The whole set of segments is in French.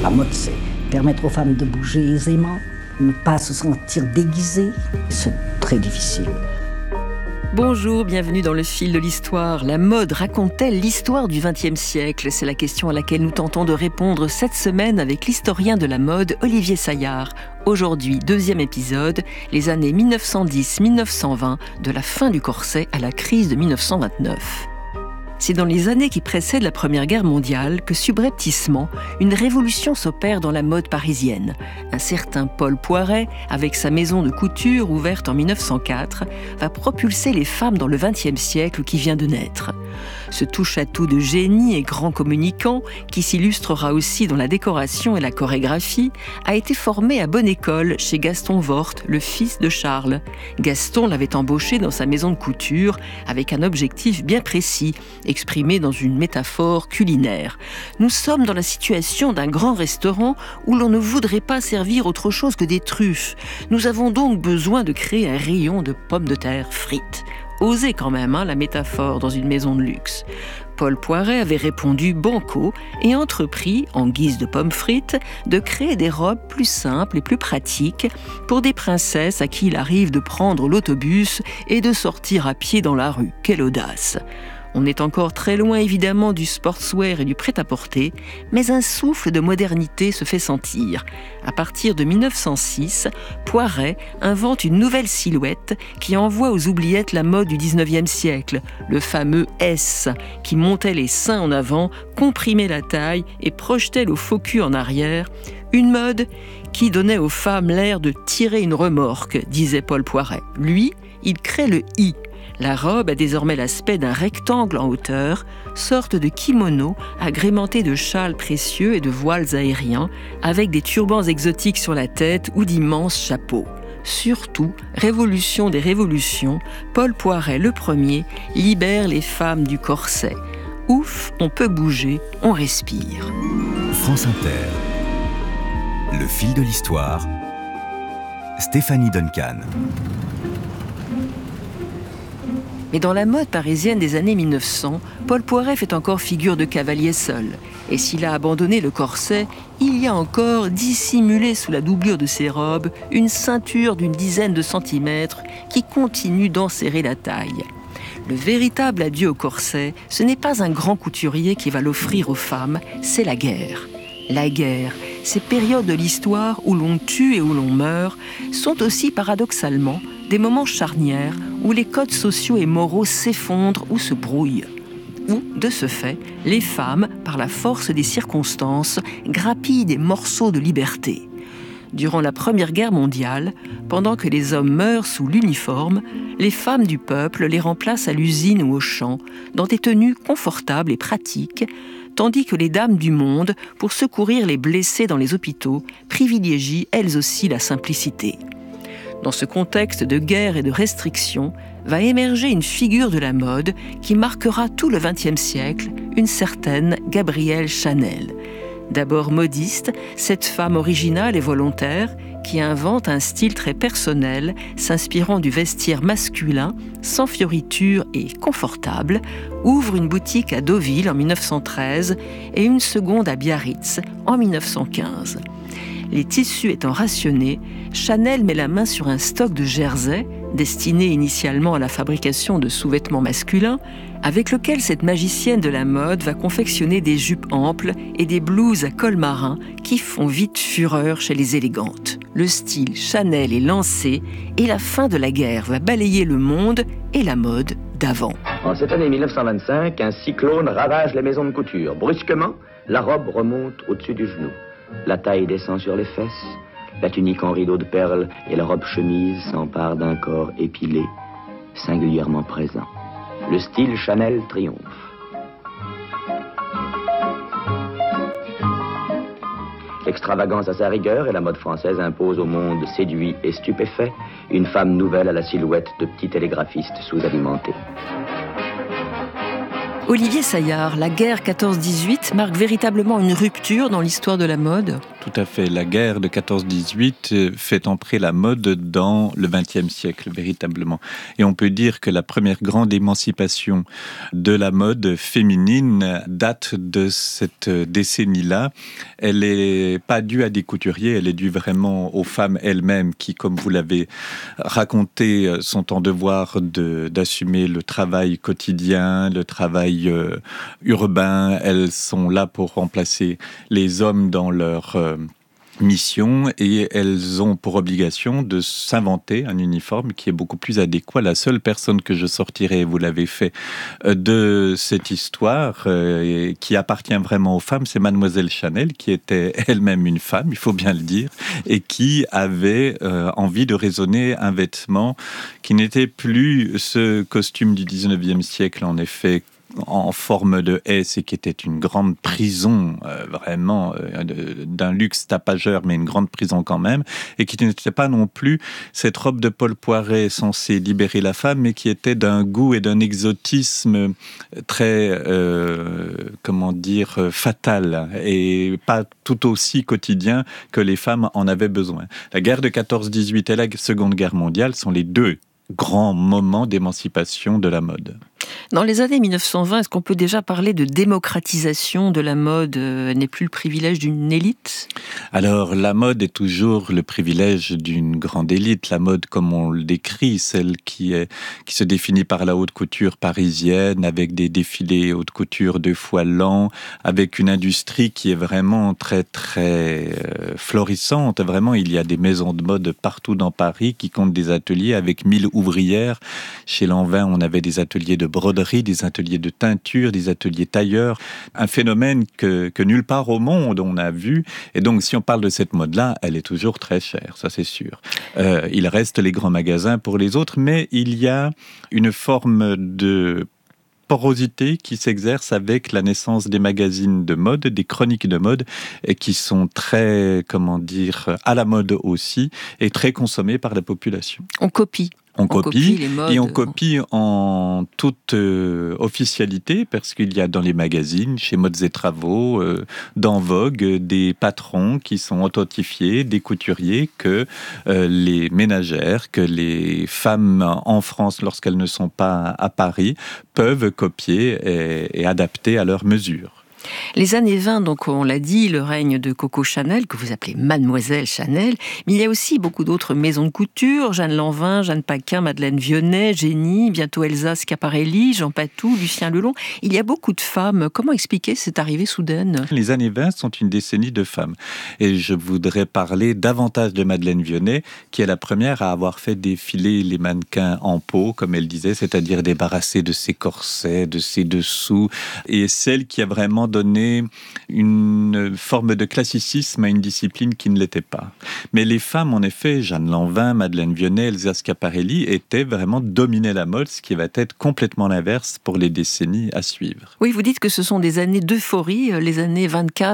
La mode, c'est permettre aux femmes de bouger aisément, ne pas se sentir déguisées. C'est très difficile. Bonjour, bienvenue dans le fil de l'histoire. La mode raconte-t-elle l'histoire du XXe siècle ? C'est la question à laquelle nous tentons de répondre cette semaine avec l'historien de la mode Olivier Saillard. Aujourd'hui, deuxième épisode, les années 1910-1920, de la fin du corset à la crise de 1929. C'est dans les années qui précèdent la Première Guerre mondiale que subrepticement, une révolution s'opère dans la mode parisienne. Un certain Paul Poiret, avec sa maison de couture ouverte en 1904, va propulser les femmes dans le XXe siècle qui vient de naître. Ce touche-à-tout de génie et grand communicant, qui s'illustrera aussi dans la décoration et la chorégraphie, a été formé à bonne école chez Gaston Worth, le fils de Charles. Gaston l'avait embauché dans sa maison de couture avec un objectif bien précis, exprimé dans une métaphore culinaire. Nous sommes dans la situation d'un grand restaurant où l'on ne voudrait pas servir autre chose que des truffes. Nous avons donc besoin de créer un rayon de pommes de terre frites. Osez quand même, la métaphore dans une maison de luxe. Paul Poiret avait répondu banco et entrepris, en guise de pommes frites, de créer des robes plus simples et plus pratiques pour des princesses à qui il arrive de prendre l'autobus et de sortir à pied dans la rue. Quelle audace! On est encore très loin évidemment du sportswear et du prêt-à-porter, mais un souffle de modernité se fait sentir. À partir de 1906, Poiret invente une nouvelle silhouette qui envoie aux oubliettes la mode du 19e siècle, le fameux S, qui montait les seins en avant, comprimait la taille et projetait le faux cul en arrière. Une mode qui donnait aux femmes l'air de tirer une remorque, disait Paul Poiret. Lui, il crée le I. La robe a désormais l'aspect d'un rectangle en hauteur, sorte de kimono agrémenté de châles précieux et de voiles aériens, avec des turbans exotiques sur la tête ou d'immenses chapeaux. Surtout, révolution des révolutions, Paul Poiret le premier libère les femmes du corset. Ouf, on peut bouger, on respire. France Inter. Le fil de l'histoire. Stéphanie Duncan. Mais dans la mode parisienne des années 1900, Paul Poiret fait encore figure de cavalier seul. Et s'il a abandonné le corset, il y a encore dissimulé sous la doublure de ses robes une ceinture d'une dizaine de centimètres qui continue d'enserrer la taille. Le véritable adieu au corset, ce n'est pas un grand couturier qui va l'offrir aux femmes, c'est la guerre. La guerre, ces périodes de l'histoire où l'on tue et où l'on meurt, sont aussi paradoxalement des moments charnières où les codes sociaux et moraux s'effondrent ou se brouillent. Où, de ce fait, les femmes, par la force des circonstances, grappillent des morceaux de liberté. Durant la Première Guerre mondiale, pendant que les hommes meurent sous l'uniforme, les femmes du peuple les remplacent à l'usine ou au champ, dans des tenues confortables et pratiques, tandis que les dames du monde, pour secourir les blessés dans les hôpitaux, privilégient elles aussi la simplicité. Dans ce contexte de guerre et de restriction, va émerger une figure de la mode qui marquera tout le XXe siècle, une certaine Gabrielle Chanel. D'abord modiste, cette femme originale et volontaire, qui invente un style très personnel, s'inspirant du vestiaire masculin, sans fioritures et confortable, ouvre une boutique à Deauville en 1913 et une seconde à Biarritz en 1915. Les tissus étant rationnés, Chanel met la main sur un stock de jersey, destiné initialement à la fabrication de sous-vêtements masculins, avec lequel cette magicienne de la mode va confectionner des jupes amples et des blouses à col marin qui font vite fureur chez les élégantes. Le style Chanel est lancé et la fin de la guerre va balayer le monde et la mode d'avant. En cette année 1925, un cyclone ravage les maisons de couture. Brusquement, la robe remonte au-dessus du genou. La taille descend sur les fesses, la tunique en rideau de perles et la robe chemise s'emparent d'un corps épilé, singulièrement présent. Le style Chanel triomphe. L'extravagance à sa rigueur et la mode française impose au monde séduit et stupéfait une femme nouvelle à la silhouette de petit télégraphiste sous-alimenté. Olivier Saillard, la guerre 14-18 marque véritablement une rupture dans l'histoire de la mode. Tout à fait. La guerre de 14-18 fait entrer la mode dans le XXe siècle, véritablement. Et on peut dire que la première grande émancipation de la mode féminine date de cette décennie-là. Elle n'est pas due à des couturiers, elle est due vraiment aux femmes elles-mêmes qui, comme vous l'avez raconté, sont en devoir d'assumer le travail quotidien, le travail urbain. Elles sont là pour remplacer les hommes dans leur mission et elles ont pour obligation de s'inventer un uniforme qui est beaucoup plus adéquat. La seule personne que je sortirai, vous l'avez fait, de cette histoire qui appartient vraiment aux femmes, c'est Mademoiselle Chanel, qui était elle-même une femme, il faut bien le dire, et qui avait envie de raisonner un vêtement qui n'était plus ce costume du 19e siècle, en effet, en forme de S et qui était une grande prison, vraiment d'un luxe tapageur, mais une grande prison quand même, et qui n'était pas non plus cette robe de Paul Poiret censée libérer la femme, mais qui était d'un goût et d'un exotisme très, fatal, et pas tout aussi quotidien que les femmes en avaient besoin. La guerre de 14-18 et la Seconde Guerre mondiale sont les deux grands moments d'émancipation de la mode. Dans les années 1920, est-ce qu'on peut déjà parler de démocratisation de la mode ? Elle n'est plus le privilège d'une élite ? Alors, la mode est toujours le privilège d'une grande élite. La mode, comme on le décrit, celle qui se définit par la haute couture parisienne, avec des défilés haute couture 2 fois l'an, avec une industrie qui est vraiment très, très florissante. Vraiment, il y a des maisons de mode partout dans Paris qui comptent des ateliers avec 1000 ouvrières. Chez Lanvin, on avait des ateliers de broderie, des ateliers de teinture, des ateliers tailleurs. Un phénomène que nulle part au monde on a vu. Et donc, si on parle de cette mode-là, elle est toujours très chère, ça c'est sûr. Il reste les grands magasins pour les autres, mais il y a une forme de porosité qui s'exerce avec la naissance des magazines de mode, des chroniques de mode, et qui sont très, à la mode aussi, et très consommées par la population. On copie. On copie les modes. Et on copie en toute officialité, parce qu'il y a dans les magazines, chez Modes et Travaux, dans Vogue, des patrons qui sont authentifiés, des couturiers que les ménagères, que les femmes en France, lorsqu'elles ne sont pas à Paris, peuvent copier et adapter à leur mesure. Les années 20, donc on l'a dit, le règne de Coco Chanel, que vous appelez Mademoiselle Chanel, mais il y a aussi beaucoup d'autres maisons de couture, Jeanne Lanvin, Jeanne Paquin, Madeleine Vionnet, Génie, bientôt Elsa Schiaparelli, Jean Patou, Lucien Lelon. Il y a beaucoup de femmes. Comment expliquer cette arrivée soudaine ? Les années 20 sont une décennie de femmes. Et je voudrais parler davantage de Madeleine Vionnet, qui est la première à avoir fait défiler les mannequins en peau, comme elle disait, c'est-à-dire débarrassée de ses corsets, de ses dessous, et celle qui a vraiment donné une forme de classicisme à une discipline qui ne l'était pas. Mais les femmes, en effet, Jeanne Lanvin, Madeleine Vionnet, Elsa Schiaparelli, étaient vraiment dominaient la mode, ce qui va être complètement l'inverse pour les décennies à suivre. Oui, vous dites que ce sont des années d'euphorie, les années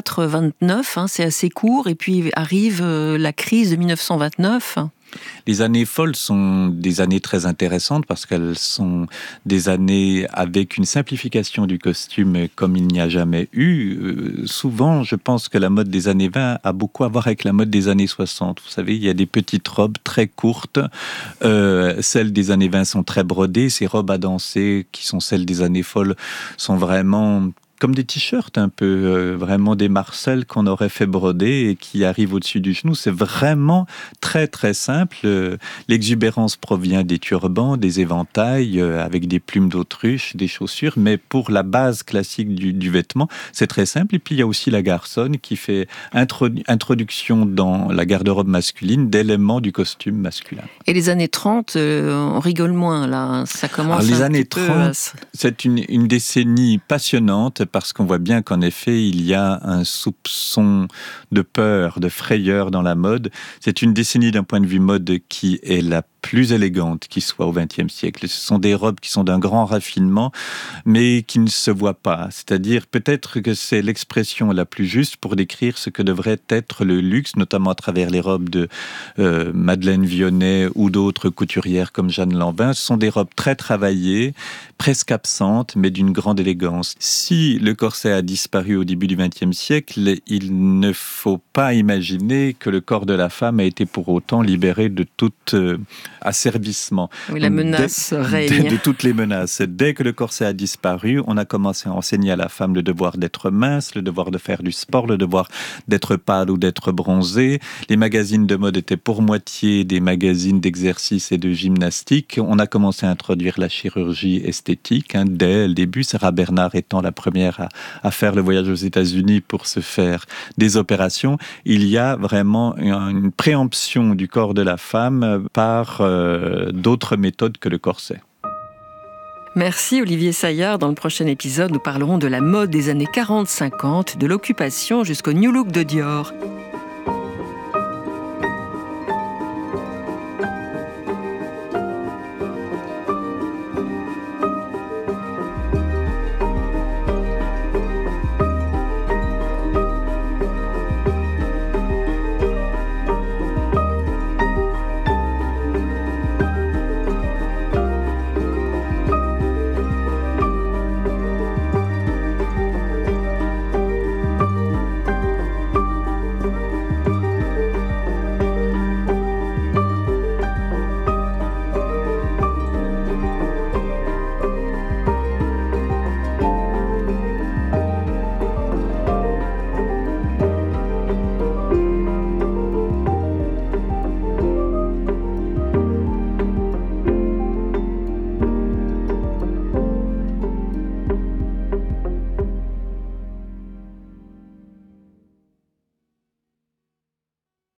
24-29, c'est assez court, et puis arrive la crise de 1929. Les années folles sont des années très intéressantes parce qu'elles sont des années avec une simplification du costume comme il n'y a jamais eu. Souvent, je pense que la mode des années 20 a beaucoup à voir avec la mode des années 60. Vous savez, il y a des petites robes très courtes. Celles des années 20 sont très brodées. Ces robes à danser, qui sont celles des années folles, sont vraiment comme des t-shirts un peu, vraiment des marcelles qu'on aurait fait broder et qui arrivent au-dessus du genou. C'est vraiment très très simple. L'exubérance provient des turbans, des éventails avec des plumes d'autruche, des chaussures, mais pour la base classique du vêtement, c'est très simple. Et puis il y a aussi la garçonne qui fait introduction dans la garde-robe masculine d'éléments du costume masculin. Et les années 30, on rigole moins là, ça commence. Alors, les années 30, c'est une décennie passionnante parce qu'on voit bien qu'en effet, il y a un soupçon de peur, de frayeur dans la mode. C'est une décennie d'un point de vue mode qui est la plus élégantes qui soient au XXe siècle. Ce sont des robes qui sont d'un grand raffinement, mais qui ne se voient pas. C'est-à-dire, peut-être que c'est l'expression la plus juste pour décrire ce que devrait être le luxe, notamment à travers les robes de Madeleine Vionnet ou d'autres couturières comme Jeanne Lanvin. Ce sont des robes très travaillées, presque absentes, mais d'une grande élégance. Si le corset a disparu au début du XXe siècle, il ne faut pas imaginer que le corps de la femme a été pour autant libéré de tout asservissement. Oui, la menace règne. De toutes les menaces. Dès que le corset a disparu, on a commencé à enseigner à la femme le devoir d'être mince, le devoir de faire du sport, le devoir d'être pâle ou d'être bronzée. Les magazines de mode étaient pour moitié des magazines d'exercice et de gymnastique. On a commencé à introduire la chirurgie esthétique. Dès le début, Sarah Bernard étant la première à faire le voyage aux États-Unis pour se faire des opérations. Il y a vraiment une préemption du corps de la femme par d'autres méthodes que le corset. Merci Olivier Saillard. Dans le prochain épisode, nous parlerons de la mode des années 40-50, de l'occupation jusqu'au New Look de Dior.